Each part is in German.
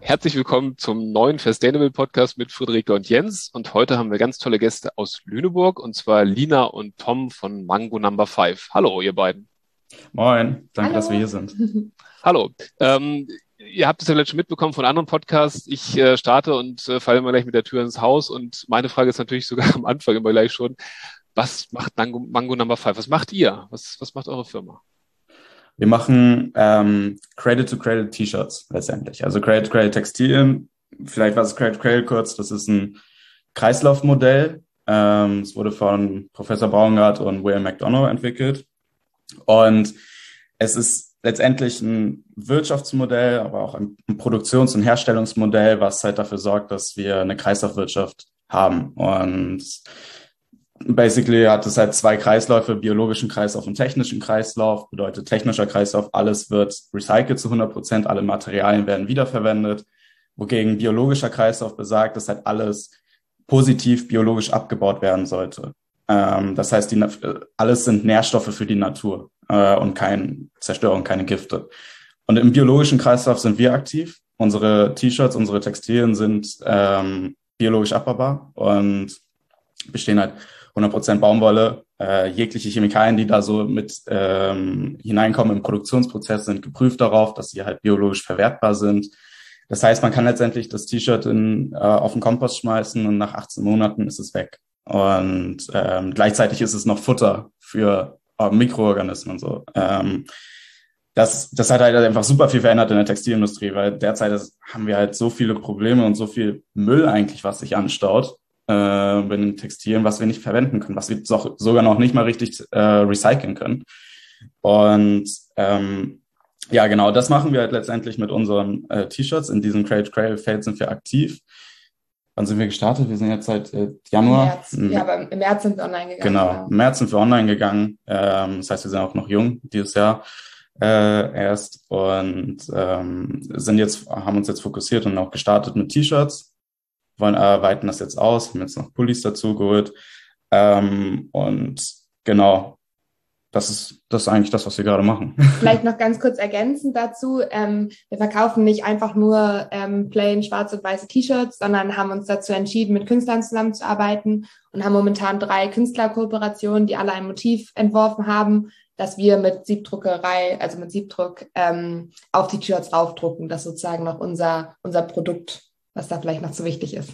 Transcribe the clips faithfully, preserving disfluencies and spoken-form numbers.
Herzlich willkommen zum neuen Fastainable Podcast mit Friederike und Jens. Und heute haben wir ganz tolle Gäste aus Lüneburg, und zwar Lina und Tom von Mango Number Five. Hallo, ihr beiden. Moin, danke, Hallo. dass wir hier sind. Hallo. Ähm, ihr habt es ja vielleicht schon mitbekommen von anderen Podcasts. Ich äh, starte und äh, falle immer gleich mit der Tür ins Haus. Und meine Frage ist natürlich sogar am Anfang immer gleich schon: Was macht Mango, Mango Number Five? Was macht ihr? Was, was macht eure Firma? Wir machen ähm, Cradle-to-Cradle-T-Shirts letztendlich. Also Cradle-to-Cradle Textilien. Vielleicht was ist Cradle-to-Cradle kurz. Das ist ein Kreislaufmodell. Ähm, es wurde von Professor Braungart und William McDonough entwickelt. Und es ist letztendlich ein Wirtschaftsmodell, aber auch ein Produktions- und Herstellungsmodell, was halt dafür sorgt, dass wir eine Kreislaufwirtschaft haben. Und basically hat es halt zwei Kreisläufe, biologischen Kreislauf und technischen Kreislauf. Bedeutet technischer Kreislauf, alles wird recycelt zu hundert Prozent, alle Materialien werden wiederverwendet. Wogegen biologischer Kreislauf besagt, dass halt alles positiv biologisch abgebaut werden sollte. Ähm, das heißt, die, alles sind Nährstoffe für die Natur äh, und keine Zerstörung, keine Gifte. Und im biologischen Kreislauf sind wir aktiv. Unsere T-Shirts, unsere Textilien sind ähm, biologisch abbaubar und bestehen halt hundert Prozent Baumwolle. Äh, jegliche Chemikalien, die da so mit ähm, hineinkommen im Produktionsprozess, sind geprüft darauf, dass sie halt biologisch verwertbar sind. Das heißt, man kann letztendlich das T-Shirt in, äh, auf den Kompost schmeißen und nach achtzehn Monaten ist es weg. Und ähm, gleichzeitig ist es noch Futter für äh, Mikroorganismen und so. Ähm, das, das hat halt einfach super viel verändert in der Textilindustrie, weil derzeit ist, haben wir halt so viele Probleme und so viel Müll eigentlich, was sich anstaut äh, bei den Textilien, was wir nicht verwenden können, was wir so, sogar noch nicht mal richtig äh, recyceln können. Und ähm, ja, genau, das machen wir halt letztendlich mit unseren äh, T-Shirts. In diesem Cradle-to-Cradle-Feld sind wir aktiv. Wann sind wir gestartet? Wir sind jetzt seit äh, Januar. Im März. Ja, aber im März sind wir online gegangen. Genau, genau. im März sind wir online gegangen. Ähm, das heißt, wir sind auch noch jung dieses Jahr äh, erst und ähm, sind jetzt, haben uns jetzt fokussiert und auch gestartet mit T-Shirts. Wollen äh, weiten das jetzt aus, haben jetzt noch Pullis dazu geholt. Ähm, und genau, das ist, das ist eigentlich das, was wir gerade machen. Vielleicht noch ganz kurz ergänzend dazu. Ähm, wir verkaufen nicht einfach nur ähm, plain schwarze und weiße T-Shirts, sondern haben uns dazu entschieden, mit Künstlern zusammenzuarbeiten und haben momentan drei Künstlerkooperationen, die alle ein Motiv entworfen haben, dass wir mit Siebdruckerei, also mit Siebdruck, ähm, auf die T-Shirts draufdrucken. Das ist sozusagen noch unser, unser Produkt, was da vielleicht noch so wichtig ist.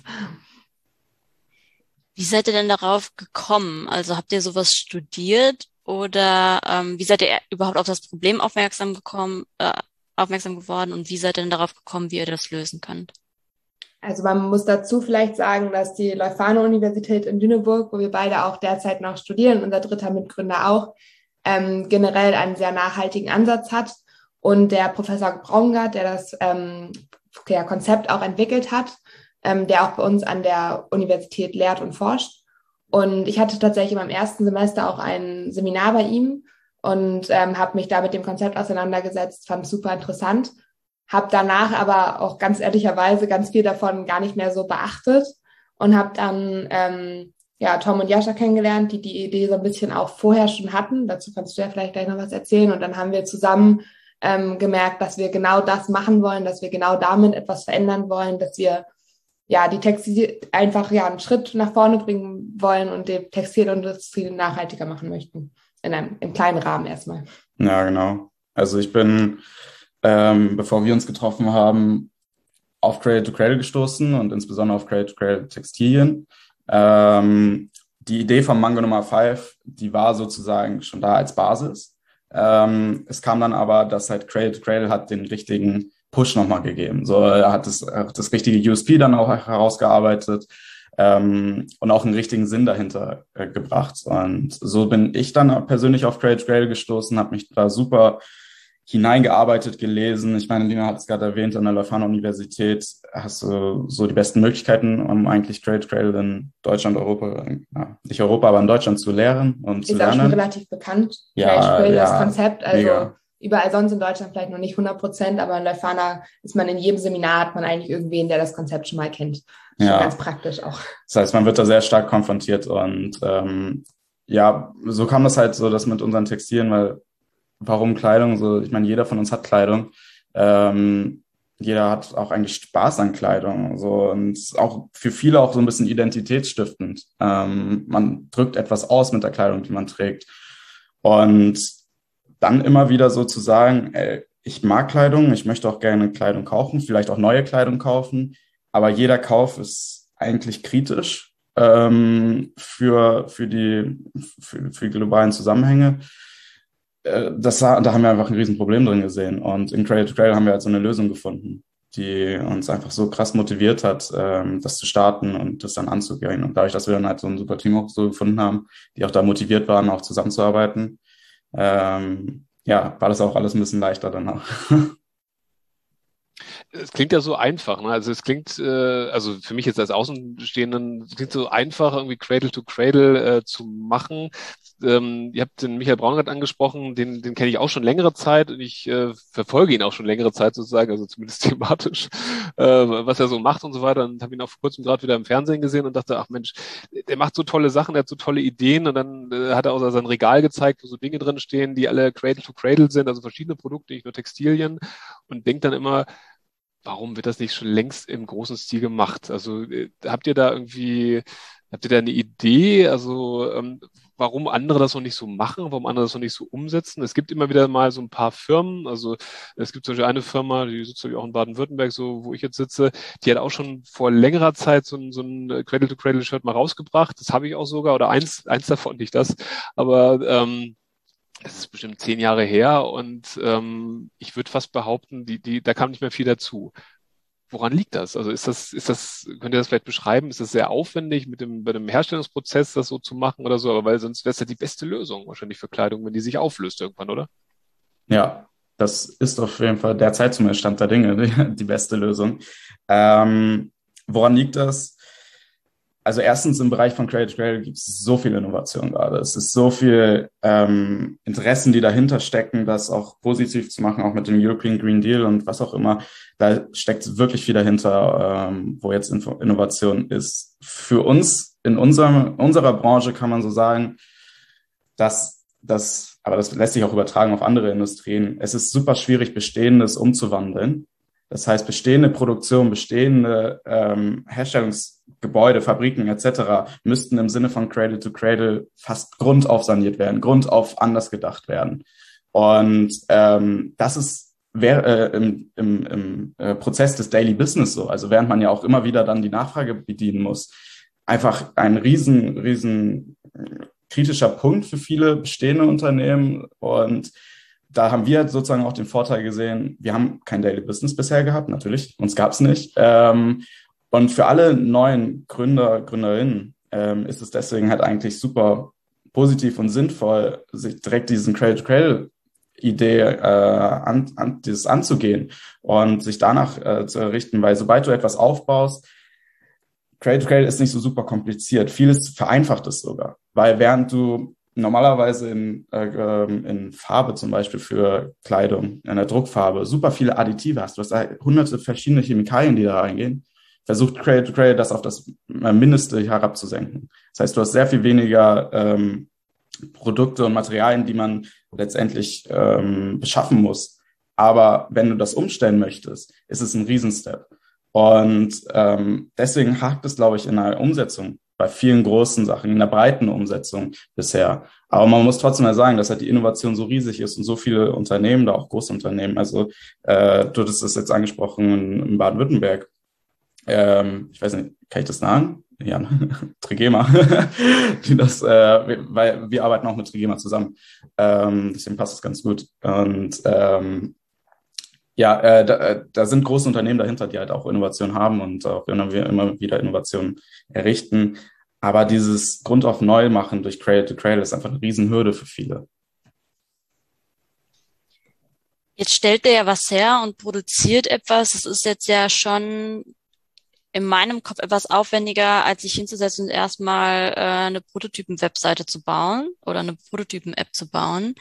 Wie seid ihr denn darauf gekommen? Also habt ihr sowas studiert? Oder ähm, wie seid ihr überhaupt auf das Problem aufmerksam gekommen, äh, aufmerksam geworden und wie seid ihr denn darauf gekommen, wie ihr das lösen könnt? Also man muss dazu vielleicht sagen, dass die Leuphana-Universität in Lüneburg, wo wir beide auch derzeit noch studieren, unser dritter Mitgründer auch, ähm, generell einen sehr nachhaltigen Ansatz hat. Und der Professor Braungart, der das ähm, der Konzept auch entwickelt hat, ähm, der auch bei uns an der Universität lehrt und forscht. Und ich hatte tatsächlich in meinem ersten Semester auch ein Seminar bei ihm und ähm, habe mich da mit dem Konzept auseinandergesetzt, fand es super interessant, habe danach aber auch ganz ehrlicherweise ganz viel davon gar nicht mehr so beachtet und habe dann ähm, ja Tom und Jascha kennengelernt, die die Idee so ein bisschen auch vorher schon hatten. Dazu kannst du ja vielleicht gleich noch was erzählen. Und dann haben wir zusammen ähm, gemerkt, dass wir genau das machen wollen, dass wir genau damit etwas verändern wollen, dass wir ja, die Textil einfach ja einen Schritt nach vorne bringen wollen und die Textilindustrie nachhaltiger machen möchten. In einem im kleinen Rahmen erstmal. Ja, genau. Also ich bin, ähm, bevor wir uns getroffen haben, auf Cradle-to-Cradle gestoßen und insbesondere auf Cradle-to-Cradle Textilien. Ähm, die Idee von Mango Number Five, die war sozusagen schon da als Basis. Ähm, es kam dann aber, dass halt Cradle-to-Cradle hat den richtigen Push nochmal gegeben. So, er hat das, das richtige U S P dann auch herausgearbeitet ähm, und auch einen richtigen Sinn dahinter äh, gebracht. Und so bin ich dann persönlich auf Cradle-to-Cradle gestoßen, habe mich da super hineingearbeitet, gelesen. Ich meine, Lina hat es gerade erwähnt, an der Leuphana-Universität hast du so die besten Möglichkeiten, um eigentlich Cradle-to-Cradle in Deutschland, Europa, ja, nicht Europa, aber in Deutschland zu lehren und ist zu lernen. Ist auch schon relativ bekannt, ja, ja, das ja, Konzept. Also mega. Überall sonst in Deutschland vielleicht noch nicht hundert Prozent, aber in Leuphana ist man in jedem Seminar, hat man eigentlich irgendwen, der das Konzept schon mal kennt. Schon ja. Ganz praktisch auch. Das heißt, man wird da sehr stark konfrontiert und ähm, ja, so kam das halt so, dass mit unseren Textilien, weil warum Kleidung? So, ich meine, jeder von uns hat Kleidung. Ähm, jeder hat auch eigentlich Spaß an Kleidung, so, und auch für viele auch so ein bisschen identitätsstiftend. Ähm, man drückt etwas aus mit der Kleidung, die man trägt. Und dann immer wieder so zu sagen, ey, ich mag Kleidung, ich möchte auch gerne Kleidung kaufen, vielleicht auch neue Kleidung kaufen, aber jeder Kauf ist eigentlich kritisch ähm, für, für, die, für, für die globalen Zusammenhänge. Äh, das, da haben wir einfach ein Riesenproblem drin gesehen. Und in Cradle to Cradle haben wir halt so eine Lösung gefunden, die uns einfach so krass motiviert hat, ähm, das zu starten und das dann anzugehen. Und dadurch, dass wir dann halt so ein super Team auch so gefunden haben, die auch da motiviert waren, auch zusammenzuarbeiten, ähm, ja, war das auch alles ein bisschen leichter danach. Es klingt ja so einfach, ne? Also es klingt, äh, also für mich jetzt als Außenstehenden, es klingt so einfach, irgendwie Cradle to Cradle äh, zu machen. Ähm, ihr habt den Michael Braungart angesprochen, den, den kenne ich auch schon längere Zeit und ich äh, verfolge ihn auch schon längere Zeit sozusagen, also zumindest thematisch, äh, was er so macht und so weiter. Und habe ihn auch vor kurzem gerade wieder im Fernsehen gesehen und dachte, ach Mensch, der macht so tolle Sachen, der hat so tolle Ideen. Und dann äh, hat er auch sein Regal gezeigt, wo so Dinge drin stehen, die alle Cradle to Cradle sind, also verschiedene Produkte, nicht nur Textilien, und denkt dann immer, warum wird das nicht schon längst im großen Stil gemacht? Also äh, habt ihr da irgendwie, habt ihr da eine Idee, also ähm, warum andere das noch nicht so machen, warum andere das noch nicht so umsetzen? Es gibt immer wieder mal so ein paar Firmen, also es gibt zum Beispiel eine Firma, die sitzt natürlich auch in Baden-Württemberg, so wo ich jetzt sitze, die hat auch schon vor längerer Zeit so ein, so ein Cradle-to-Cradle-Shirt mal rausgebracht. Das habe ich auch sogar, oder eins, eins davon, nicht das, aber ähm, es ist bestimmt zehn Jahre her und ähm, ich würde fast behaupten, die, die, da kam nicht mehr viel dazu. Woran liegt das? Also ist das, ist das, könnt ihr das vielleicht beschreiben? Ist das sehr aufwendig, mit dem, bei dem Herstellungsprozess das so zu machen oder so? Aber weil sonst wäre es ja die beste Lösung wahrscheinlich für Kleidung, wenn die sich auflöst irgendwann, oder? Ja, das ist auf jeden Fall derzeit zumindest Stand der Dinge die, die beste Lösung. Ähm, woran liegt das? Also erstens im Bereich von Cradle to Cradle gibt es so viel Innovation gerade. Es ist so viel ähm, Interessen, die dahinter stecken, das auch positiv zu machen, auch mit dem European Green Deal und was auch immer. Da steckt wirklich viel dahinter, ähm, wo jetzt Info- Innovation ist. Für uns in unserem, unserer Branche kann man so sagen, dass das, aber das lässt sich auch übertragen auf andere Industrien. Es ist super schwierig, Bestehendes umzuwandeln. Das heißt, bestehende Produktion, bestehende ähm, Herstellungsgebäude, Fabriken et cetera müssten im Sinne von Cradle to Cradle fast grundauf saniert werden, grundauf anders gedacht werden. Und ähm, das ist wär, äh, im, im, im äh, Prozess des Daily Business so. Also während man ja auch immer wieder dann die Nachfrage bedienen muss, einfach ein riesen, riesen kritischer Punkt für viele bestehende Unternehmen. Und da haben wir sozusagen auch den Vorteil gesehen, wir haben kein Daily Business bisher gehabt, natürlich, uns gab es nicht. Ähm, und für alle neuen Gründer, Gründerinnen ähm, ist es deswegen halt eigentlich super positiv und sinnvoll, sich direkt diesen Cradle-to-Cradle-Idee äh, an, an, dieses anzugehen und sich danach äh, zu errichten, weil sobald du etwas aufbaust, Cradle to Cradle ist nicht so super kompliziert. Vieles vereinfacht es sogar, weil während du normalerweise in, äh, in Farbe zum Beispiel für Kleidung, in der Druckfarbe, super viele Additive hast, du hast da hunderte verschiedene Chemikalien, die da reingehen, versucht Cradle to Cradle das auf das Mindeste herabzusenken. Das heißt, du hast sehr viel weniger ähm, Produkte und Materialien, die man letztendlich ähm, beschaffen muss. Aber wenn du das umstellen möchtest, ist es ein Riesenstep. Und ähm, deswegen hakt es, glaube ich, in der Umsetzung bei vielen großen Sachen, in der breiten Umsetzung bisher. Aber man muss trotzdem mal sagen, dass halt die Innovation so riesig ist und so viele Unternehmen, da auch Großunternehmen, also äh, du hattest das jetzt angesprochen in, in Baden-Württemberg. Ähm, ich weiß nicht, kann ich das sagen? Ja, Trigema. die das, äh, weil wir arbeiten auch mit Trigema zusammen. Ähm, deswegen passt es ganz gut. Und ähm, Ja, äh, da, da sind große Unternehmen dahinter, die halt auch Innovation haben und auch immer, immer wieder Innovationen errichten. Aber dieses Grundauf neu machen durch Cradle to Cradle ist einfach eine Riesenhürde für viele. Jetzt stellt er ja was her und produziert etwas. Das ist jetzt ja schon in meinem Kopf etwas aufwendiger, als sich hinzusetzen und erstmal äh, eine Prototypen-Webseite zu bauen oder eine Prototypen-App zu bauen.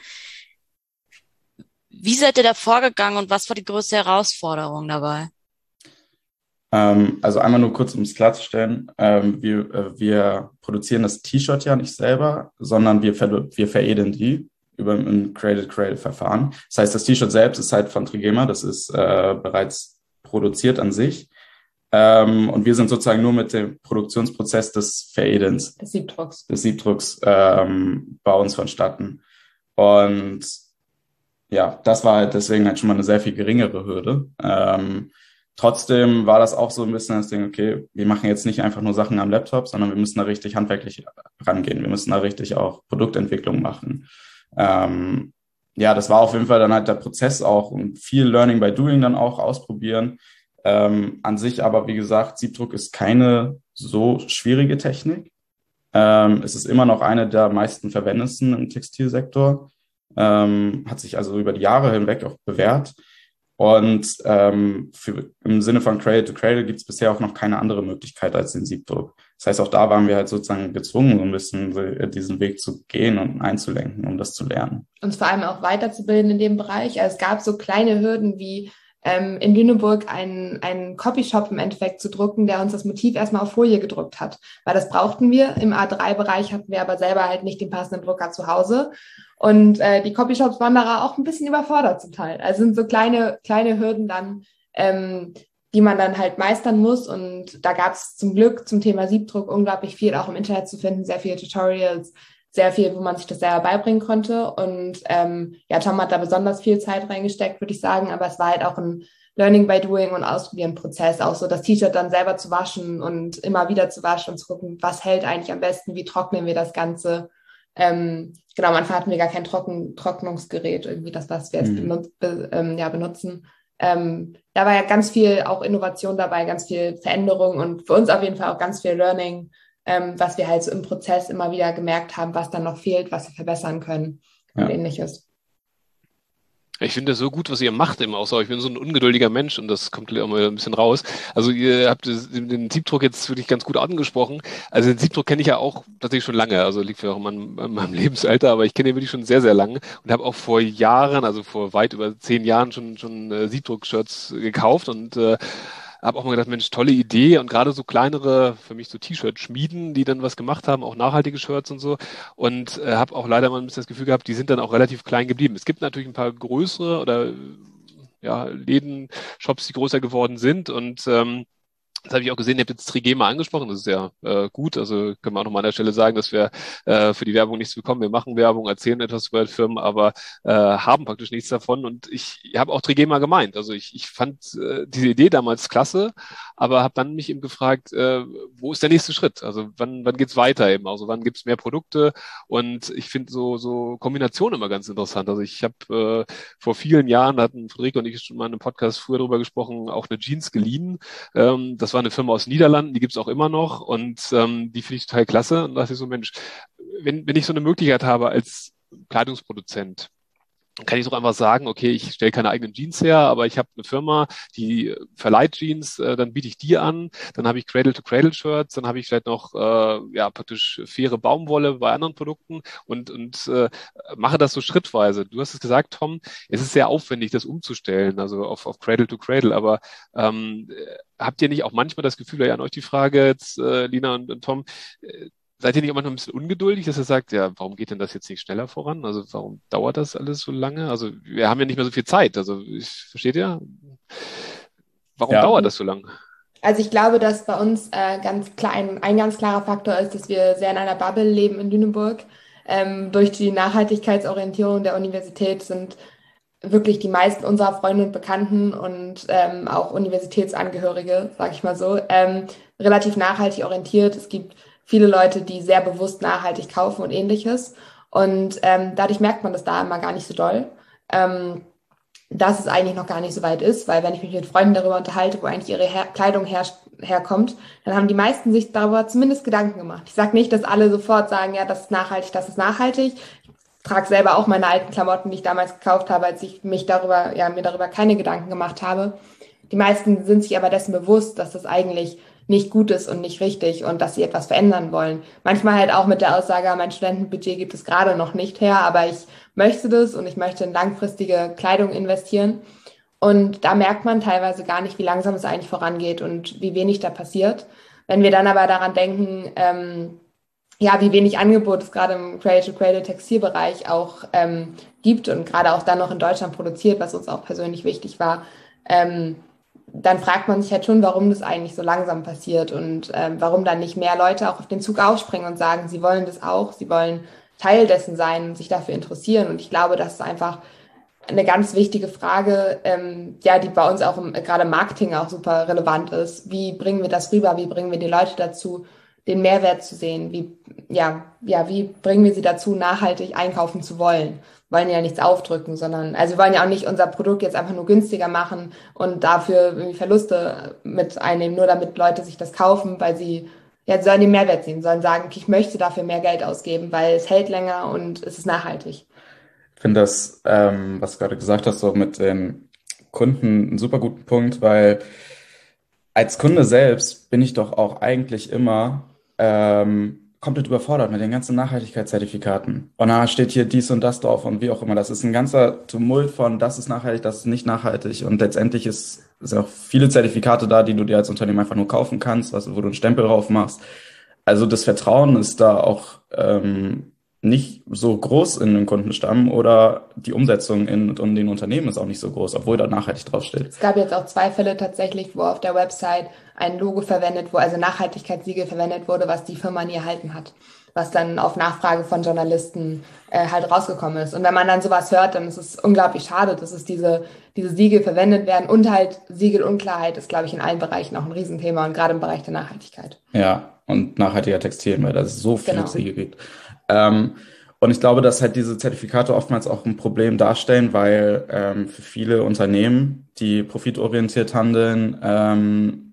Wie seid ihr da vorgegangen und was war die größte Herausforderung dabei? Ähm, also einmal nur kurz, um es klarzustellen. Ähm, wir, äh, wir produzieren das T-Shirt ja nicht selber, sondern wir, ver wir veredeln die über ein Cradle-to-Cradle-Verfahren. Das heißt, das T-Shirt selbst ist halt von Trigema. Das ist äh, bereits produziert an sich. Ähm, und wir sind sozusagen nur mit dem Produktionsprozess des Veredelns, des Siebdrucks, des Siebdrucks ähm, bei uns vonstatten. Und ja, das war halt deswegen halt schon mal eine sehr viel geringere Hürde. Ähm, trotzdem war das auch so ein bisschen das Ding, okay, wir machen jetzt nicht einfach nur Sachen am Laptop, sondern wir müssen da richtig handwerklich rangehen. Wir müssen da richtig auch Produktentwicklung machen. Ähm, ja, das war auf jeden Fall dann halt der Prozess auch und viel Learning by Doing dann auch ausprobieren. Ähm, an sich aber, wie gesagt, Siebdruck ist keine so schwierige Technik. Ähm, es ist immer noch eine der meisten verwendetsten im Textilsektor. Ähm, hat sich also über die Jahre hinweg auch bewährt. Und ähm, für, im Sinne von Cradle to Cradle gibt es bisher auch noch keine andere Möglichkeit als den Siebdruck. Das heißt, auch da waren wir halt sozusagen gezwungen, so ein bisschen diesen Weg zu gehen und einzulenken, um das zu lernen. Uns vor allem auch weiterzubilden in dem Bereich. Also es gab so kleine Hürden wie ähm, in Lüneburg einen, einen Copyshop im Endeffekt zu drucken, der uns das Motiv erstmal auf Folie gedruckt hat. Weil das brauchten wir. Im A drei Bereich hatten wir aber selber halt nicht den passenden Drucker zu Hause. Und äh, die Copyshops waren da auch ein bisschen überfordert zum Teil. Also sind so kleine, kleine Hürden dann, ähm, die man dann halt meistern muss. Und da gab es zum Glück zum Thema Siebdruck unglaublich viel auch im Internet zu finden, sehr viele Tutorials, sehr viel, wo man sich das selber beibringen konnte. Und ähm, ja, Tom hat da besonders viel Zeit reingesteckt, würde ich sagen. Aber es war halt auch ein Learning by Doing und Ausprobieren-Prozess, auch so das T-Shirt dann selber zu waschen und immer wieder zu waschen und zu gucken, was hält eigentlich am besten, wie trocknen wir das Ganze. Ähm, genau, am Anfang hatten wir gar kein Trocken, Trocknungsgerät, irgendwie das, was wir jetzt mhm. benut, be, ähm, ja, benutzen. Ähm, da war ja ganz viel auch Innovation dabei, ganz viel Veränderung und für uns auf jeden Fall auch ganz viel Learning, ähm, was wir halt so im Prozess immer wieder gemerkt haben, was dann noch fehlt, was wir verbessern können und ja. Ähnliches. Ich finde das so gut, was ihr macht im Austausch. Ich bin so ein ungeduldiger Mensch und das kommt auch mal ein bisschen raus. Also ihr habt den Siebdruck jetzt wirklich ganz gut angesprochen. Also den Siebdruck kenne ich ja auch tatsächlich schon lange. Also liegt ja auch an meinem Lebensalter, aber ich kenne den wirklich schon sehr, sehr lange und habe auch vor Jahren, also vor weit über zehn Jahren schon schon äh, Siebdruck-Shirts gekauft und äh, habe auch mal gedacht, Mensch, tolle Idee und gerade so kleinere, für mich so T-Shirt-Schmieden, die dann was gemacht haben, auch nachhaltige Shirts und so und äh, habe auch leider mal ein bisschen das Gefühl gehabt, die sind dann auch relativ klein geblieben. Es gibt natürlich ein paar größere oder ja, Läden, Shops, die größer geworden sind und ähm, das habe ich auch gesehen, ihr habt jetzt Trigema angesprochen, das ist ja äh, gut, also können wir auch nochmal an der Stelle sagen, dass wir äh, für die Werbung nichts bekommen. Wir machen Werbung, erzählen etwas über Firmen, aber äh, haben praktisch nichts davon und ich habe auch Trigema gemeint. Also ich, ich fand äh, diese Idee damals klasse, aber habe dann mich eben gefragt, äh, wo ist der nächste Schritt? Also wann, wann geht's weiter eben? Also wann gibt's mehr Produkte? Und ich finde so so Kombinationen immer ganz interessant. Also ich habe äh, vor vielen Jahren, da hatten Friederike und ich schon mal in einem Podcast früher drüber gesprochen, auch eine Jeans geliehen. Ähm, das war eine Firma aus den Niederlanden, die gibt's auch immer noch und ähm, die finde ich total klasse. Und da dachte ich so, Mensch, wenn, wenn ich so eine Möglichkeit habe als Kleidungsproduzent, kann ich doch einfach sagen, okay, ich stelle keine eigenen Jeans her, aber ich habe eine Firma, die verleiht Jeans, äh, dann biete ich die an, dann habe ich Cradle-to-Cradle-Shirts, dann habe ich vielleicht noch äh, ja praktisch faire Baumwolle bei anderen Produkten und und äh, mache das so schrittweise. Du hast es gesagt, Tom, es ist sehr aufwendig, das umzustellen, also auf auf Cradle-to-Cradle, aber ähm, habt ihr nicht auch manchmal das Gefühl, ja, an euch die Frage jetzt, äh, Lina und, und Tom, äh, seid ihr nicht auch manchmal ein bisschen ungeduldig, dass ihr sagt, ja, warum geht denn das jetzt nicht schneller voran? Also warum dauert das alles so lange? Also wir haben ja nicht mehr so viel Zeit. Also ich, versteht ihr? Warum ja. dauert das so lange? Also ich glaube, dass bei uns äh, ganz klein, ein ganz klarer Faktor ist, dass wir sehr in einer Bubble leben in Lüneburg. Ähm, durch die Nachhaltigkeitsorientierung der Universität sind wirklich die meisten unserer Freunde und Bekannten und ähm, auch Universitätsangehörige, sag ich mal so, ähm, relativ nachhaltig orientiert. Es gibt viele Leute, die sehr bewusst nachhaltig kaufen und Ähnliches. Und ähm, dadurch merkt man das da immer gar nicht so doll, ähm, dass es eigentlich noch gar nicht so weit ist, weil wenn ich mich mit Freunden darüber unterhalte, wo eigentlich ihre Her- Kleidung her- herkommt, dann haben die meisten sich darüber zumindest Gedanken gemacht. Ich sage nicht, dass alle sofort sagen, ja, das ist nachhaltig, das ist nachhaltig. Ich trage selber auch meine alten Klamotten, die ich damals gekauft habe, als ich mich darüber, ja, mir darüber keine Gedanken gemacht habe. Die meisten sind sich aber dessen bewusst, dass das eigentlich nicht gut ist und nicht richtig und dass sie etwas verändern wollen. Manchmal halt auch mit der Aussage, mein Studentenbudget gibt es gerade noch nicht her, aber ich möchte das und ich möchte in langfristige Kleidung investieren. Und da merkt man teilweise gar nicht, wie langsam es eigentlich vorangeht und wie wenig da passiert. Wenn wir dann aber daran denken, ähm, ja, wie wenig Angebot es gerade im Cradle-to-Cradle-Textilbereich auch ähm, gibt und gerade auch dann noch in Deutschland produziert, was uns auch persönlich wichtig war, ähm, dann fragt man sich halt schon, warum das eigentlich so langsam passiert und ähm, warum dann nicht mehr Leute auch auf den Zug aufspringen und sagen, sie wollen das auch, sie wollen Teil dessen sein und sich dafür interessieren. Und ich glaube, das ist einfach eine ganz wichtige Frage, ähm, ja, die bei uns auch im, gerade im Marketing auch super relevant ist. Wie bringen wir das rüber? Wie bringen wir die Leute dazu, den Mehrwert zu sehen? Wie, ja, ja, wie bringen wir sie dazu, nachhaltig einkaufen zu wollen? Wir wollen ja nichts aufdrücken, sondern, also wir wollen ja auch nicht unser Produkt jetzt einfach nur günstiger machen und dafür irgendwie Verluste mit einnehmen, nur damit Leute sich das kaufen, weil sie, ja, sie sollen den Mehrwert sehen, sollen sagen, okay, ich möchte dafür mehr Geld ausgeben, weil es hält länger und es ist nachhaltig. Ich finde das, ähm, was du gerade gesagt hast, so mit den Kunden einen super guten Punkt, weil als Kunde selbst bin ich doch auch eigentlich immer ähm, komplett überfordert mit den ganzen Nachhaltigkeitszertifikaten. Und da steht hier dies und das drauf und wie auch immer. Das ist ein ganzer Tumult von, das ist nachhaltig, das ist nicht nachhaltig. Und letztendlich ist, sind auch viele Zertifikate da, die du dir als Unternehmen einfach nur kaufen kannst, was, wo du einen Stempel drauf machst. Also das Vertrauen ist da auch ähm, nicht so groß in den Kundenstamm oder die Umsetzung in, in den Unternehmen ist auch nicht so groß, obwohl da nachhaltig draufsteht. Es gab jetzt auch zwei Fälle tatsächlich, wo auf der Website ein Logo verwendet wurde, also Nachhaltigkeitssiegel verwendet wurde, was die Firma nie erhalten hat, was dann auf Nachfrage von Journalisten äh, halt rausgekommen ist. Und wenn man dann sowas hört, dann ist es unglaublich schade, dass es diese, diese Siegel verwendet werden und halt Siegelunklarheit ist, glaube ich, in allen Bereichen auch ein Riesenthema und gerade im Bereich der Nachhaltigkeit. Ja, und nachhaltiger Textilien, weil es so viele Genau. Siegel gibt. Ähm, und ich glaube, dass halt diese Zertifikate oftmals auch ein Problem darstellen, weil ähm, für viele Unternehmen, die profitorientiert handeln, ähm,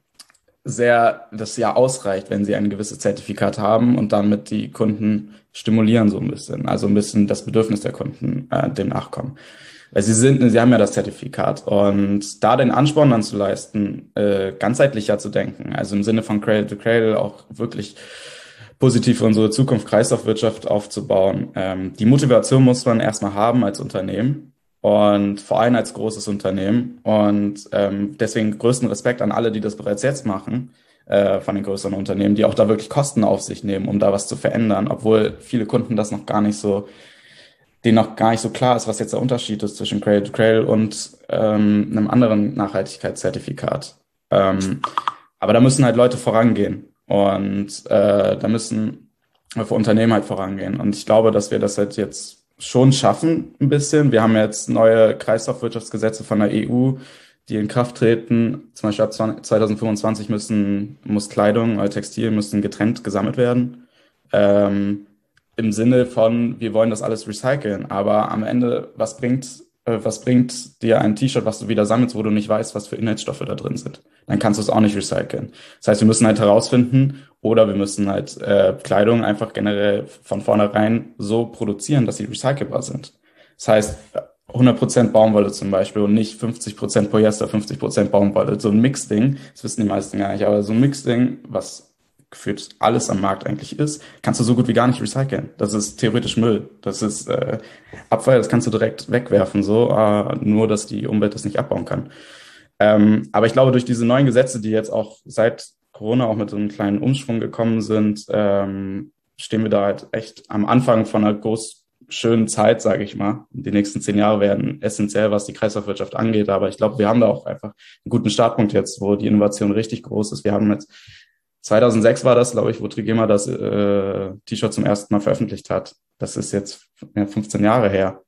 sehr das ja ausreicht, wenn sie ein gewisses Zertifikat haben und damit die Kunden stimulieren so ein bisschen, also ein bisschen das Bedürfnis der Kunden äh, dem nachkommen. Weil sie sind, sie haben ja das Zertifikat und da den Ansporn dann zu leisten, äh, ganzheitlicher zu denken, also im Sinne von Cradle to Cradle auch wirklich positiv für unsere Zukunft Kreislaufwirtschaft aufzubauen. Ähm, die Motivation muss man erstmal haben als Unternehmen und vor allem als großes Unternehmen und ähm, deswegen größten Respekt an alle, die das bereits jetzt machen, äh, von den größeren Unternehmen, die auch da wirklich Kosten auf sich nehmen, um da was zu verändern, obwohl viele Kunden das noch gar nicht so, denen noch gar nicht so klar ist, was jetzt der Unterschied ist zwischen Cradle to Cradle und ähm, einem anderen Nachhaltigkeitszertifikat. Ähm, aber da müssen halt Leute vorangehen. Und äh, da müssen wir für Unternehmen halt vorangehen. Und ich glaube, dass wir das halt jetzt schon schaffen, ein bisschen. Wir haben jetzt neue Kreislaufwirtschaftsgesetze von der E U, die in Kraft treten. Zum Beispiel ab zwanzig fünfundzwanzig müssen, muss Kleidung oder Textil müssen getrennt gesammelt werden. Ähm, im Sinne von, wir wollen das alles recyceln. Aber am Ende, was bringt was bringt dir ein T-Shirt, was du wieder sammelst, wo du nicht weißt, was für Inhaltsstoffe da drin sind? Dann kannst du es auch nicht recyceln. Das heißt, wir müssen halt herausfinden oder wir müssen halt äh, Kleidung einfach generell von vornherein so produzieren, dass sie recycelbar sind. Das heißt, hundert Prozent Baumwolle zum Beispiel und nicht fünfzig Prozent Polyester, fünfzig Prozent Baumwolle. So ein Mixding, das wissen die meisten gar nicht, aber so ein Mixding, was gefühlt alles am Markt eigentlich ist, kannst du so gut wie gar nicht recyceln. Das ist theoretisch Müll. Das ist äh, Abfall, das kannst du direkt wegwerfen, so, äh, nur dass die Umwelt das nicht abbauen kann. Ähm, aber ich glaube, durch diese neuen Gesetze, die jetzt auch seit Corona auch mit so einem kleinen Umschwung gekommen sind, ähm, stehen wir da halt echt am Anfang von einer groß schönen Zeit, sage ich mal. Die nächsten zehn Jahre werden essentiell, was die Kreislaufwirtschaft angeht. Aber ich glaube, wir haben da auch einfach einen guten Startpunkt jetzt, wo die Innovation richtig groß ist. Wir haben jetzt zweitausendsechs war das, glaube ich, wo Trigema das äh, T-Shirt zum ersten Mal veröffentlicht hat. Das ist jetzt ja, fünfzehn Jahre her.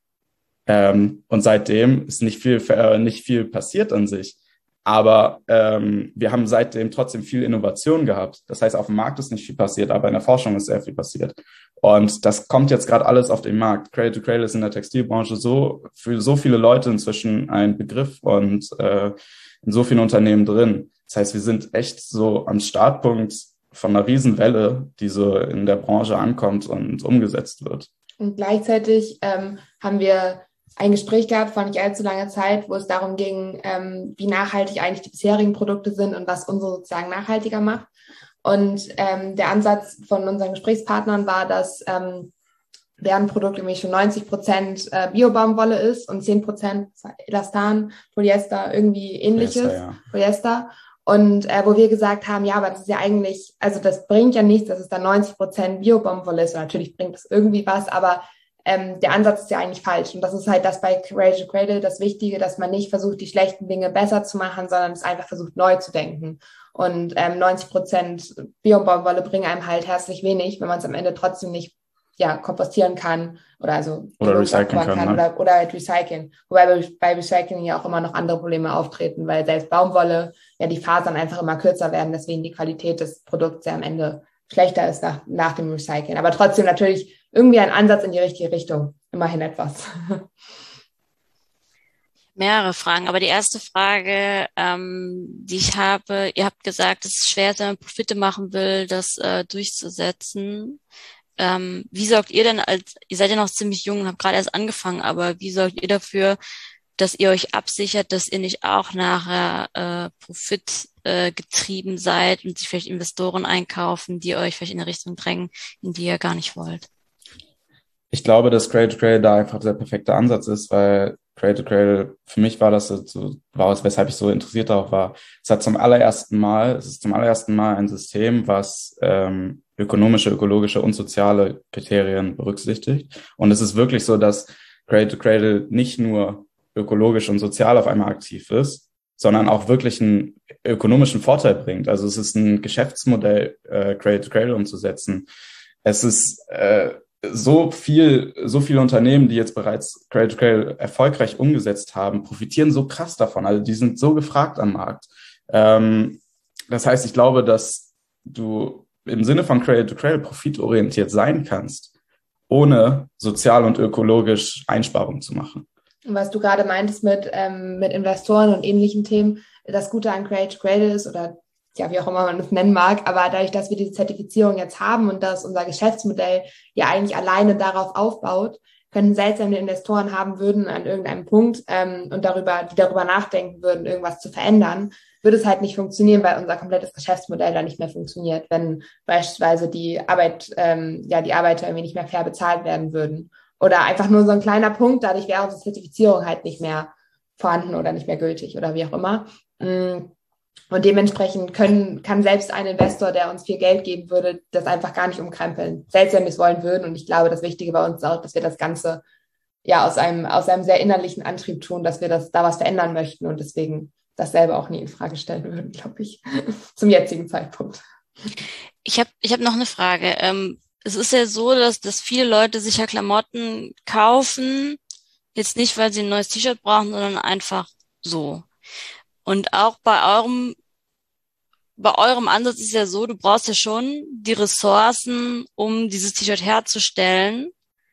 Ähm, und seitdem ist nicht viel äh, nicht viel passiert an sich. Aber ähm, wir haben seitdem trotzdem viel Innovation gehabt. Das heißt, auf dem Markt ist nicht viel passiert, aber in der Forschung ist sehr viel passiert. Und das kommt jetzt gerade alles auf den Markt. Cradle to Cradle ist in der Textilbranche so für so viele Leute inzwischen ein Begriff und äh, in so vielen Unternehmen drin. Das heißt, wir sind echt so am Startpunkt von einer Riesenwelle, die so in der Branche ankommt und umgesetzt wird. Und gleichzeitig ähm, haben wir ein Gespräch gehabt vor nicht allzu langer Zeit, wo es darum ging, ähm, wie nachhaltig eigentlich die bisherigen Produkte sind und was unsere sozusagen nachhaltiger macht. Und ähm, der Ansatz von unseren Gesprächspartnern war, dass ähm, deren Produkt irgendwie schon neunzig Prozent äh, Bio-Baumwolle ist und zehn Prozent Elastan, Polyester, irgendwie ähnliches, Polyester, ja. Polyester. Und äh, wo wir gesagt haben, ja, aber das ist ja eigentlich, also das bringt ja nichts, dass es da neunzig Prozent Bio-Baumwolle ist. Und natürlich bringt es irgendwie was, aber ähm, der Ansatz ist ja eigentlich falsch. Und das ist halt das bei Cradle to Cradle das Wichtige, dass man nicht versucht, die schlechten Dinge besser zu machen, sondern es einfach versucht, neu zu denken. Und ähm, neunzig Prozent Bio-Baumwolle bringen einem halt herzlich wenig, wenn man es am Ende trotzdem nicht ja, kompostieren kann oder also oder recyceln kann, kann, ne? oder, oder halt recyceln. Wobei bei, bei Recycling ja auch immer noch andere Probleme auftreten, weil selbst Baumwolle, ja, die Fasern einfach immer kürzer werden, deswegen die Qualität des Produkts ja am Ende schlechter ist nach, nach dem Recyceln. Aber trotzdem natürlich irgendwie ein Ansatz in die richtige Richtung. Immerhin etwas. Mehrere Fragen, aber die erste Frage, ähm, die ich habe, ihr habt gesagt, es ist schwer, wenn man Profite machen will, das äh, durchzusetzen. Ähm, wie sorgt ihr denn als, ihr seid ja noch ziemlich jung und habt gerade erst angefangen, aber wie sorgt ihr dafür, dass ihr euch absichert, dass ihr nicht auch nachher äh, Profit äh, getrieben seid und sich vielleicht Investoren einkaufen, die euch vielleicht in eine Richtung drängen, in die ihr gar nicht wollt? Ich glaube, dass Cradle to Cradle da einfach der perfekte Ansatz ist, weil Cradle to Cradle, für mich war das so, war es, weshalb ich so interessiert auch war. Es hat zum allerersten Mal, es ist zum allerersten Mal ein System, was ähm, ökonomische, ökologische und soziale Kriterien berücksichtigt. Und es ist wirklich so, dass Cradle to Cradle nicht nur ökologisch und sozial auf einmal aktiv ist, sondern auch wirklich einen ökonomischen Vorteil bringt. Also es ist ein Geschäftsmodell, äh, Cradle to Cradle umzusetzen. Es ist äh, so viel, so viele Unternehmen, die jetzt bereits Cradle to Cradle erfolgreich umgesetzt haben, profitieren so krass davon. Also die sind so gefragt am Markt. Ähm, das heißt, ich glaube, dass du im Sinne von Cradle to Cradle profitorientiert sein kannst, ohne sozial und ökologisch Einsparungen zu machen. Und was du gerade meintest mit, ähm, mit Investoren und ähnlichen Themen, das Gute an Cradle to Cradle ist, oder ja, wie auch immer man es nennen mag, aber dadurch, dass wir diese Zertifizierung jetzt haben und dass unser Geschäftsmodell ja eigentlich alleine darauf aufbaut, können seltsame Investoren haben würden an irgendeinem Punkt ähm, und darüber, die darüber nachdenken würden, irgendwas zu verändern, würde es halt nicht funktionieren, weil unser komplettes Geschäftsmodell dann nicht mehr funktioniert, wenn beispielsweise die Arbeit, ähm, ja, die Arbeiter irgendwie nicht mehr fair bezahlt werden würden. Oder einfach nur so ein kleiner Punkt, dadurch wäre unsere Zertifizierung halt nicht mehr vorhanden oder nicht mehr gültig oder wie auch immer. Und dementsprechend können, kann selbst ein Investor, der uns viel Geld geben würde, das einfach gar nicht umkrempeln. Selbst wenn wir es wollen würden. Und ich glaube, das Wichtige bei uns ist auch, dass wir das Ganze ja aus einem, aus einem sehr innerlichen Antrieb tun, dass wir das da was verändern möchten und deswegen das selber auch nie in Frage stellen würden, glaube ich, zum jetzigen Zeitpunkt. Ich habe ich hab noch eine Frage. Ähm, es ist ja so, dass, dass viele Leute sich ja Klamotten kaufen, jetzt nicht, weil sie ein neues T-Shirt brauchen, sondern einfach so. Und auch bei eurem, bei eurem Ansatz ist ja so, du brauchst ja schon die Ressourcen, um dieses T-Shirt herzustellen.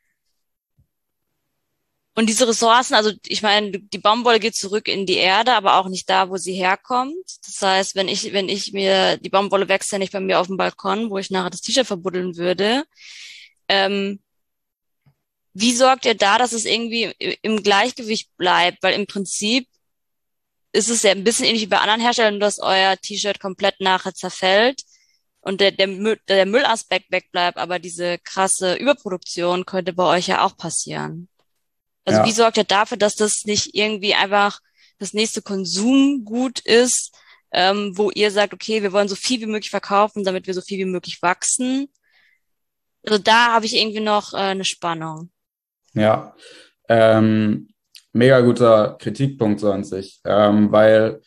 Und diese Ressourcen, also ich meine, die Baumwolle geht zurück in die Erde, aber auch nicht da, wo sie herkommt. Das heißt, wenn ich, wenn ich mir, die Baumwolle wächst ja nicht bei mir auf dem Balkon, wo ich nachher das T-Shirt verbuddeln würde. Ähm, wie sorgt ihr da, dass es irgendwie im Gleichgewicht bleibt? Weil im Prinzip ist es ja ein bisschen ähnlich wie bei anderen Herstellern, dass euer T-Shirt komplett nachher zerfällt und der, der, Müll, der Müllaspekt wegbleibt, aber diese krasse Überproduktion könnte bei euch ja auch passieren. Also Ja. wie sorgt ihr dafür, dass das nicht irgendwie einfach das nächste Konsumgut ist, ähm, wo ihr sagt, okay, wir wollen so viel wie möglich verkaufen, damit wir so viel wie möglich wachsen? Also da habe ich irgendwie noch äh, eine Spannung. Ja, ähm, mega guter Kritikpunkt so an sich, ähm, weil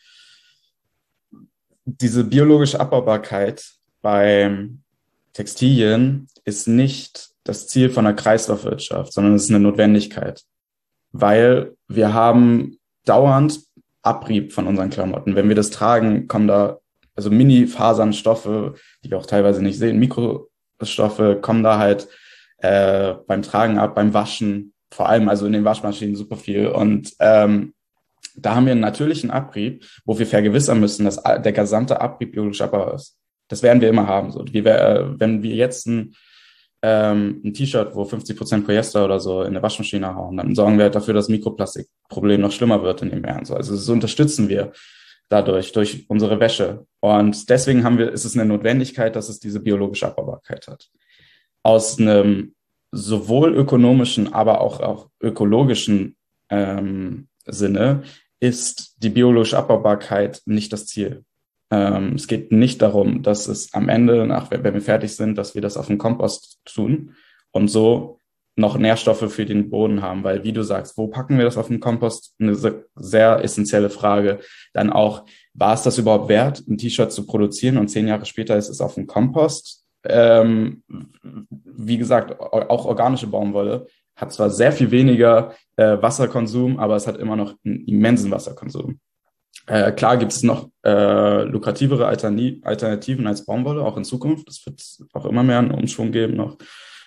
diese biologische Abbaubarkeit beim Textilien ist nicht das Ziel von der Kreislaufwirtschaft, sondern es ist eine Notwendigkeit, weil wir haben dauernd Abrieb von unseren Klamotten. Wenn wir das tragen, kommen da also Mini-Fasern, Stoffe, die wir auch teilweise nicht sehen, Mikrostoffe kommen da halt äh, beim Tragen ab, beim Waschen, vor allem also in den Waschmaschinen super viel. Und ähm, da haben wir einen natürlichen Abrieb, wo wir vergewissern müssen, dass der gesamte Abrieb biologisch abbaubar ist. Das werden wir immer haben. So, wie wir, äh, wenn wir jetzt ein, ähm, ein T-Shirt, wo fünfzig Prozent Polyester oder so in eine Waschmaschine hauen, dann sorgen wir halt dafür, dass das Mikroplastikproblem noch schlimmer wird in den Meeren. So, also das unterstützen wir dadurch, durch unsere Wäsche. Und deswegen haben wir, ist es eine Notwendigkeit, dass es diese biologische Abbaubarkeit hat. Aus einem sowohl ökonomischen, aber auch, auch ökologischen ähm, Sinne ist die biologische Abbaubarkeit nicht das Ziel. Ähm, es geht nicht darum, dass es am Ende, nach, wenn wir fertig sind, dass wir das auf den Kompost tun und so noch Nährstoffe für den Boden haben, weil wie du sagst, wo packen wir das auf den Kompost? Eine sehr essentielle Frage. Dann auch, war es das überhaupt wert, ein T-Shirt zu produzieren und zehn Jahre später ist es auf dem Kompost? Ähm, wie gesagt, auch organische Baumwolle hat zwar sehr viel weniger äh, Wasserkonsum, aber es hat immer noch einen immensen Wasserkonsum. Äh, klar gibt es noch äh, lukrativere Alternativen als Baumwolle, auch in Zukunft. Es wird auch immer mehr einen Umschwung geben noch,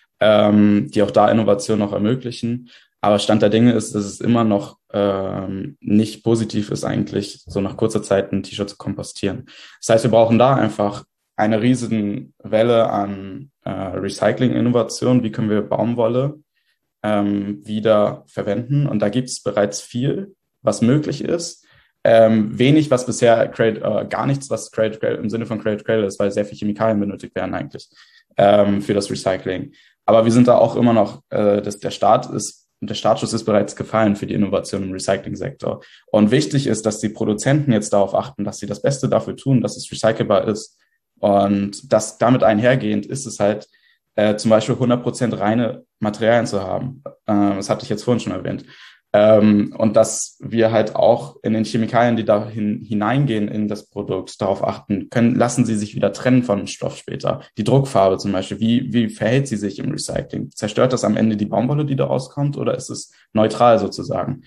ähm, die auch da Innovation noch ermöglichen. Aber Stand der Dinge ist, dass es immer noch ähm, nicht positiv ist, eigentlich so nach kurzer Zeit ein T-Shirt zu kompostieren. Das heißt, wir brauchen da einfach eine riesen Welle an äh, Recycling-Innovation. Wie können wir Baumwolle ähm, wieder verwenden? Und da gibt es bereits viel, was möglich ist. Ähm, wenig, was bisher Cradle, äh, gar nichts, was Cradle, Cradle, im Sinne von Cradle Cradle ist, weil sehr viele Chemikalien benötigt werden eigentlich ähm, für das Recycling. Aber wir sind da auch immer noch, äh, dass der Start ist, der Startschuss ist bereits gefallen für die Innovation im Recycling-Sektor. Und wichtig ist, dass die Produzenten jetzt darauf achten, dass sie das Beste dafür tun, dass es recycelbar ist. Und das damit einhergehend ist es halt, äh, zum Beispiel hundert Prozent reine Materialien zu haben. Äh, das hatte ich jetzt vorhin schon erwähnt. Ähm, und dass wir halt auch in den Chemikalien, die da hin, hineingehen in das Produkt, darauf achten können, lassen sie sich wieder trennen von dem Stoff später. Die Druckfarbe zum Beispiel, wie, wie verhält sie sich im Recycling? Zerstört das am Ende die Baumwolle, die da rauskommt, oder ist es neutral sozusagen?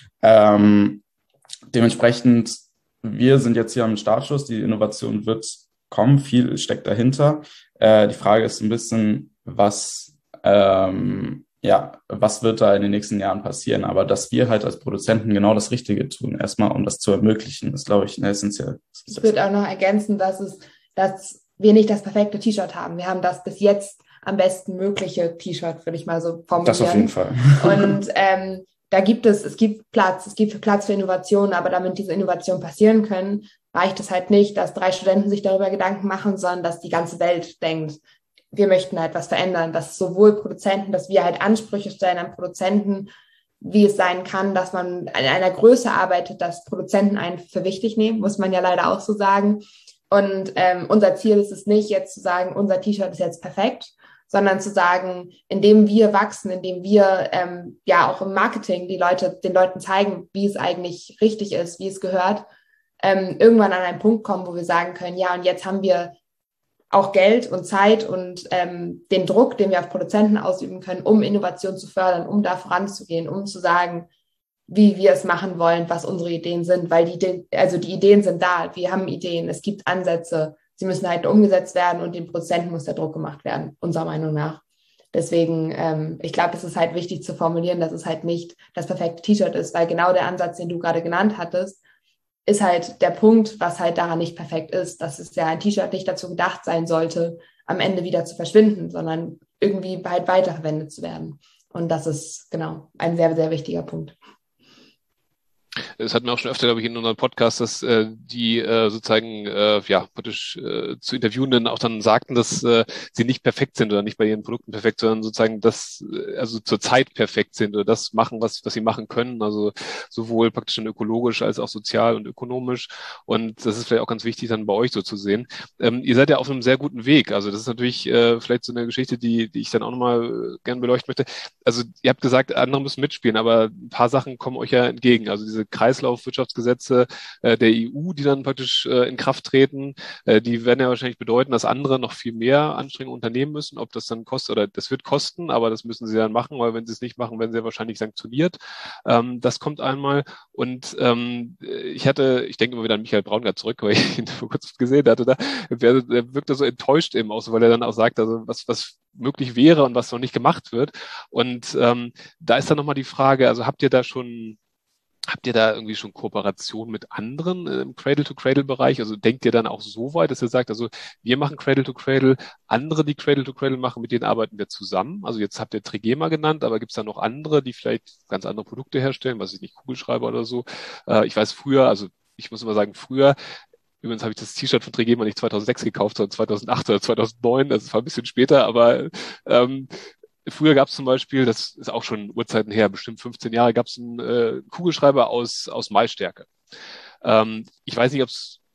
Ähm, dementsprechend, wir sind jetzt hier am Startschuss, die Innovation wird kommen, viel steckt dahinter. Äh, die Frage ist ein bisschen, was... Ähm, ja, was wird da in den nächsten Jahren passieren? Aber dass wir halt als Produzenten genau das Richtige tun, erstmal, um das zu ermöglichen, ist, glaube ich, essentiell. Ich würde auch noch ergänzen, dass es, dass wir nicht das perfekte T-Shirt haben. Wir haben das bis jetzt am besten mögliche T-Shirt, würde ich mal so formulieren. Das auf jeden Fall. Und ähm, da gibt es, es gibt Platz, es gibt Platz für Innovationen, aber damit diese Innovationen passieren können, reicht es halt nicht, dass drei Studenten sich darüber Gedanken machen, sondern dass die ganze Welt denkt, wir möchten halt was verändern, dass sowohl Produzenten, dass wir halt Ansprüche stellen an Produzenten, wie es sein kann, dass man in einer Größe arbeitet, dass Produzenten einen für wichtig nehmen, muss man ja leider auch so sagen. Und ähm, unser Ziel ist es nicht, jetzt zu sagen, unser T-Shirt ist jetzt perfekt, sondern zu sagen, indem wir wachsen, indem wir ähm, ja auch im Marketing die Leute, den Leuten zeigen, wie es eigentlich richtig ist, wie es gehört, ähm, irgendwann an einen Punkt kommen, wo wir sagen können, ja, und jetzt haben wir auch Geld und Zeit und ähm, den Druck, den wir auf Produzenten ausüben können, um Innovation zu fördern, um da voranzugehen, um zu sagen, wie wir es machen wollen, was unsere Ideen sind, weil die, also die Ideen sind da, wir haben Ideen, es gibt Ansätze, sie müssen halt umgesetzt werden und den Produzenten muss der Druck gemacht werden, unserer Meinung nach. Deswegen, ähm, ich glaube, es ist halt wichtig zu formulieren, dass es halt nicht das perfekte T-Shirt ist, weil genau der Ansatz, den du gerade genannt hattest, ist halt der Punkt, was halt daran nicht perfekt ist, dass es ja ein T-Shirt nicht dazu gedacht sein sollte, am Ende wieder zu verschwinden, sondern irgendwie halt weiterverwendet zu werden. Und das ist genau ein sehr, sehr wichtiger Punkt. Es hatten wir auch schon öfter, glaube ich, in unserem Podcast, dass äh, die äh, sozusagen äh, ja praktisch äh, zu Interviewenden auch dann sagten, dass äh, sie nicht perfekt sind oder nicht bei ihren Produkten perfekt, sondern sozusagen das äh, also zur Zeit perfekt sind oder das machen, was was sie machen können, also sowohl praktisch dann ökologisch als auch sozial und ökonomisch. Und das ist vielleicht auch ganz wichtig, dann bei euch so zu sehen. Ähm, ihr seid ja auf einem sehr guten Weg. Also das ist natürlich äh, vielleicht so eine Geschichte, die die ich dann auch nochmal gern beleuchten möchte. Also ihr habt gesagt, andere müssen mitspielen, aber ein paar Sachen kommen euch ja entgegen. Also diese Kreislaufwirtschaftsgesetze äh, der E U, die dann praktisch äh, in Kraft treten, äh, die werden ja wahrscheinlich bedeuten, dass andere noch viel mehr Anstrengungen unternehmen müssen. Ob das dann kostet oder das wird kosten, aber das müssen sie dann machen, weil wenn sie es nicht machen, werden sie ja wahrscheinlich sanktioniert. Ähm, das kommt einmal. Und ähm, ich hatte, ich denke immer wieder an Michael Braungart zurück, weil ich ihn vor kurzem gesehen hatte, da der wirkte so enttäuscht eben auch so, weil er dann auch sagt, also was was möglich wäre und was noch nicht gemacht wird. Und ähm, da ist dann nochmal die Frage, also habt ihr da schon Habt ihr da irgendwie schon Kooperation mit anderen äh, im Cradle-to-Cradle-Bereich? Also denkt ihr dann auch so weit, dass ihr sagt, also wir machen Cradle-to-Cradle, andere, die Cradle-to-Cradle machen, mit denen arbeiten wir zusammen? Also jetzt habt ihr Trigema genannt, aber gibt es da noch andere, die vielleicht ganz andere Produkte herstellen, was ich nicht, Kugelschreiber oder so? Äh, ich weiß früher, also ich muss immer sagen, früher, übrigens habe ich das T-Shirt von Trigema nicht zweitausendsechs gekauft, sondern zweitausendacht oder zweitausendneun, das war ein bisschen später, aber ähm, früher gab es zum Beispiel, das ist auch schon Urzeiten her, bestimmt fünfzehn Jahre, gab es einen äh, Kugelschreiber aus aus Maisstärke. Ähm, ich weiß nicht, ob es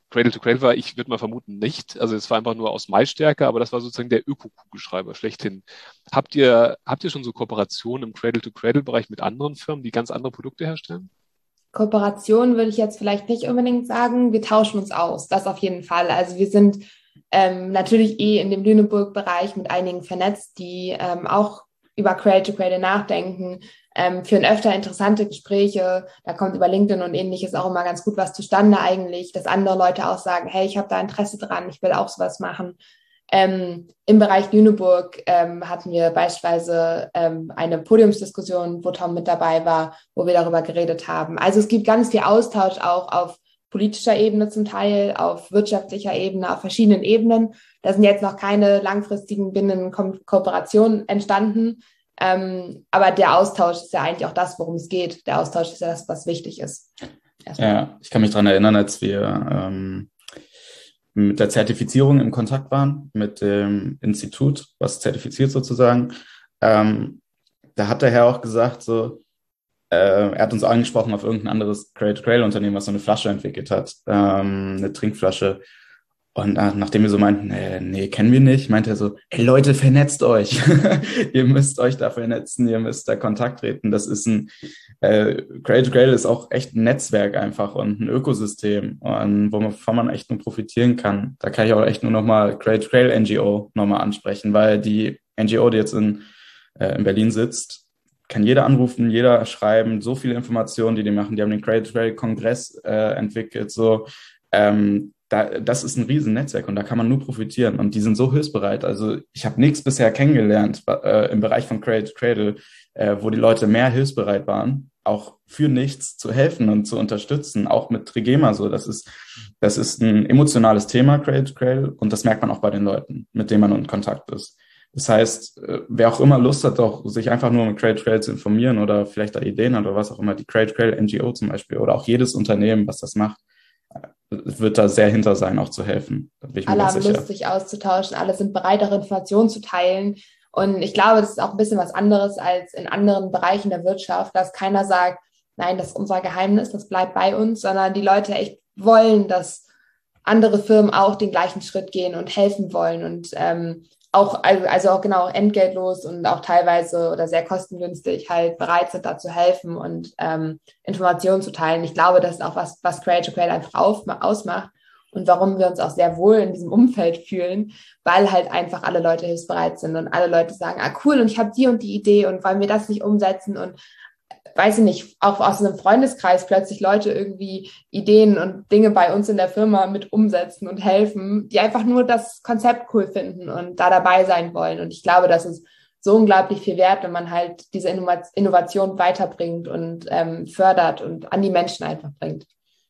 Cradle to Cradle war, ich würde mal vermuten, nicht. Also es war einfach nur aus Maisstärke, aber das war sozusagen der Öko-Kugelschreiber schlechthin. Habt ihr, habt ihr schon so Kooperationen im Cradle to Cradle-Bereich mit anderen Firmen, die ganz andere Produkte herstellen? Kooperation würde ich jetzt vielleicht nicht unbedingt sagen. Wir tauschen uns aus, das auf jeden Fall. Also wir sind ähm, natürlich eh in dem Lüneburg-Bereich mit einigen vernetzt, die ähm, auch über Cradle to Cradle nachdenken, ähm, führen öfter interessante Gespräche. Da kommt über LinkedIn und ähnliches auch immer ganz gut was zustande eigentlich, dass andere Leute auch sagen, hey, ich habe da Interesse dran, ich will auch sowas machen. Ähm, im Bereich Lüneburg ähm, hatten wir beispielsweise ähm, eine Podiumsdiskussion, wo Tom mit dabei war, wo wir darüber geredet haben. Also es gibt ganz viel Austausch auch auf politischer Ebene zum Teil, auf wirtschaftlicher Ebene, auf verschiedenen Ebenen. Da sind jetzt noch keine langfristigen bindenden Ko- Kooperationen entstanden. Ähm, aber der Austausch ist ja eigentlich auch das, worum es geht. Der Austausch ist ja das, was wichtig ist. Erstmal. Ja, ich kann mich daran erinnern, als wir ähm, mit der Zertifizierung im Kontakt waren, mit dem Institut, was zertifiziert sozusagen. Ähm, da hat der Herr auch gesagt, so, äh, er hat uns angesprochen auf irgendein anderes Cradle-to-Cradle-Unternehmen, was so eine Flasche entwickelt hat, ähm, eine Trinkflasche. Und nach, nachdem wir so meinten, nee, nee, kennen wir nicht, meinte er so, hey Leute, vernetzt euch. Ihr müsst euch da vernetzen, ihr müsst da Kontakt treten. Das ist ein, äh, Cradle to Cradle ist auch echt ein Netzwerk einfach und ein Ökosystem, und wovon man echt nur profitieren kann. Da kann ich auch echt nur nochmal Cradle to Cradle N G O nochmal ansprechen, weil die N G O, die jetzt in, äh, in Berlin sitzt, kann jeder anrufen, jeder schreiben, so viele Informationen, die die machen. Die haben den Cradle to Cradle Kongress äh, entwickelt, so, ähm, Da, das ist ein Riesennetzwerk und da kann man nur profitieren. Und die sind so hilfsbereit. Also ich habe nichts bisher kennengelernt äh, im Bereich von Cradle to Cradle, äh, wo die Leute mehr hilfsbereit waren, auch für nichts zu helfen und zu unterstützen, auch mit Trigema so. Das ist, das ist ein emotionales Thema, Cradle to Cradle, und das merkt man auch bei den Leuten, mit denen man in Kontakt ist. Das heißt, wer auch immer Lust hat, auch sich einfach nur mit Cradle to Cradle zu informieren oder vielleicht da Ideen hat oder was auch immer, die Cradle to Cradle N G O zum Beispiel oder auch jedes Unternehmen, was das macht, wird da sehr hinter sein, auch zu helfen. Da bin ich mir Alle ganz haben sicher. Lust, sich auszutauschen, alle sind bereit, auch Informationen zu teilen. Und ich glaube, das ist auch ein bisschen was anderes als in anderen Bereichen der Wirtschaft, dass keiner sagt, nein, das ist unser Geheimnis, das bleibt bei uns, sondern die Leute echt wollen, dass andere Firmen auch den gleichen Schritt gehen und helfen wollen und ähm, auch, also, also auch genau entgeltlos und auch teilweise oder sehr kostengünstig halt bereit sind, da zu helfen und ähm, Informationen zu teilen. Ich glaube, das ist auch was, was Cradle to Cradle einfach auf, ausmacht und warum wir uns auch sehr wohl in diesem Umfeld fühlen, weil halt einfach alle Leute hilfsbereit sind und alle Leute sagen, ah cool, und ich habe die und die Idee und wollen wir das nicht umsetzen, und weiß ich nicht, auch aus einem Freundeskreis plötzlich Leute irgendwie Ideen und Dinge bei uns in der Firma mit umsetzen und helfen, die einfach nur das Konzept cool finden und da dabei sein wollen. Und ich glaube, das ist so unglaublich viel wert, wenn man halt diese Innovation weiterbringt und ähm, fördert und an die Menschen einfach bringt.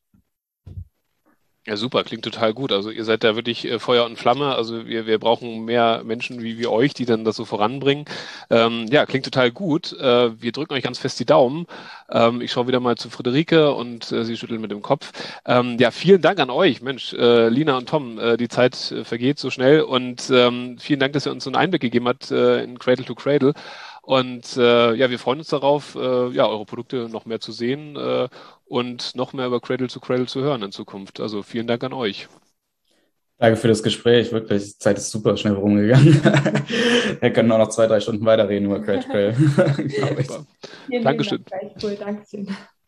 Ja, super, klingt total gut. Also ihr seid da wirklich äh, Feuer und Flamme. Also wir, wir brauchen mehr Menschen wie, wie euch, die dann das so voranbringen. Ähm, ja, klingt total gut. Äh, wir drücken euch ganz fest die Daumen. Ähm, ich schaue wieder mal zu Friederike und äh, sie schüttelt mit dem Kopf. Ähm, ja, vielen Dank an euch. Mensch, äh, Lina und Tom, äh, die Zeit äh, vergeht so schnell, und ähm, vielen Dank, dass ihr uns so einen Einblick gegeben habt äh, in Cradle to Cradle. Und äh, ja, wir freuen uns darauf, äh, ja, eure Produkte noch mehr zu sehen äh, und noch mehr über Cradle to Cradle zu hören in Zukunft. Also vielen Dank an euch. Danke für das Gespräch, wirklich. Die Zeit ist super schnell rumgegangen. Wir können auch noch zwei, drei Stunden weiterreden über Cradle to Cradle. Vielen Dankeschön. Dank, cool, Dankeschön.